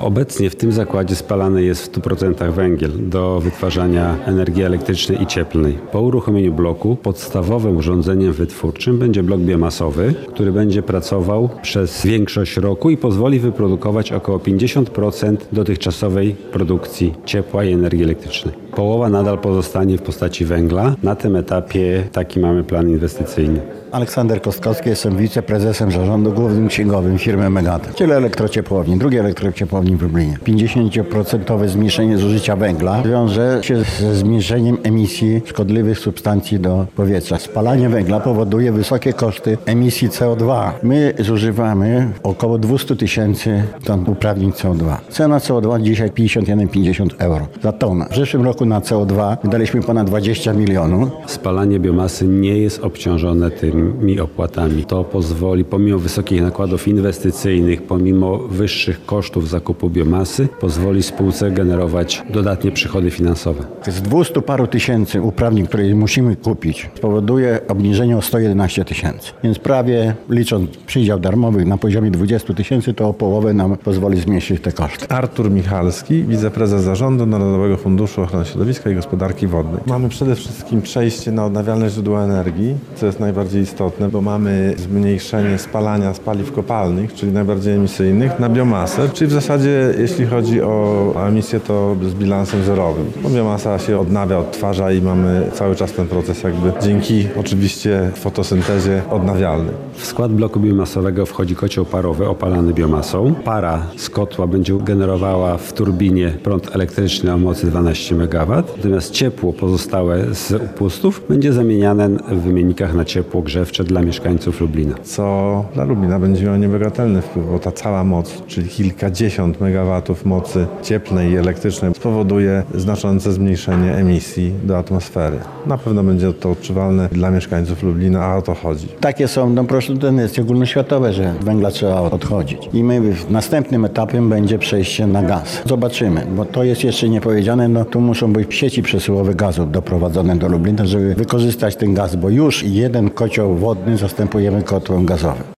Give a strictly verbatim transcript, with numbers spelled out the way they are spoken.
Obecnie w tym zakładzie spalany jest w stu procentach węgiel do wytwarzania energii elektrycznej i cieplnej. Po uruchomieniu bloku podstawowym urządzeniem wytwórczym będzie blok biomasowy, który będzie pracował przez większość roku i pozwoli wyprodukować około pięćdziesiąt procent dotychczasowej produkcji ciepła i energii elektrycznej. Połowa nadal pozostanie w postaci węgla. Na tym etapie taki mamy plan inwestycyjny. Aleksander Kostkowski, jestem wiceprezesem zarządu głównym księgowym firmy Megate. Tyle elektrociepłowni, drugie elektrociepłowni w Lublinie. pięćdziesiąt procent zmniejszenie zużycia węgla wiąże się ze zmniejszeniem emisji szkodliwych substancji do powietrza. Spalanie węgla powoduje wysokie koszty emisji C O dwa. My zużywamy około dwieście tysięcy ton uprawnień C O dwa. Cena C O dwa dzisiaj pięćdziesiąt jeden pięćdziesiąt euro za tonę. W zeszłym roku na C O dwa wydaliśmy ponad dwadzieścia milionów. Spalanie biomasy nie jest obciążone tymi opłatami. To pozwoli, pomimo wysokich nakładów inwestycyjnych, pomimo wyższych kosztów zakupu biomasy, pozwoli spółce generować dodatnie przychody finansowe. Z dwustu paru tysięcy uprawnień, które musimy kupić, spowoduje obniżenie o sto jedenaście tysięcy. Więc prawie, licząc przydział darmowy na poziomie dwudziestu tysięcy, to o połowę nam pozwoli zmniejszyć te koszty. Artur Michalski, wiceprezes zarządu Narodowego Funduszu Ochrony Środowiska i Gospodarki Wodnej. Mamy przede wszystkim przejście na odnawialne źródła energii, co jest najbardziej istotne, bo mamy zmniejszenie spalania z paliw kopalnych, czyli najbardziej emisyjnych, na biomasę, czyli w zasadzie jeśli chodzi o emisję, to z bilansem zerowym. Bo biomasa się odnawia, odtwarza i mamy cały czas ten proces jakby dzięki oczywiście fotosyntezie odnawialny. W skład bloku biomasowego wchodzi kocioł parowy opalany biomasą. Para z kotła będzie generowała w turbinie prąd elektryczny o mocy dwanaście megawatów, natomiast ciepło pozostałe z upustów będzie zamieniane w wymiennikach na ciepło grzewcze dla mieszkańców Lublina. Co dla Lublina będzie miało niebagatelny wpływ, bo ta cała moc, czyli kilkadziesiąt megawatów mocy cieplnej i elektrycznej spowoduje znaczące zmniejszenie emisji do atmosfery. Na pewno będzie to odczuwalne dla mieszkańców Lublina, a o to chodzi. Takie są no, proszę, tendencje ogólnoświatowe, że węgla trzeba odchodzić. I my w następnym etapem będzie przejście na gaz. Zobaczymy, bo to jest jeszcze niepowiedziane, no tu muszą być sieci przesyłowe gazu doprowadzone do Lublina, żeby wykorzystać ten gaz, bo już jeden kocioł wodny zastępujemy kotłem gazowym.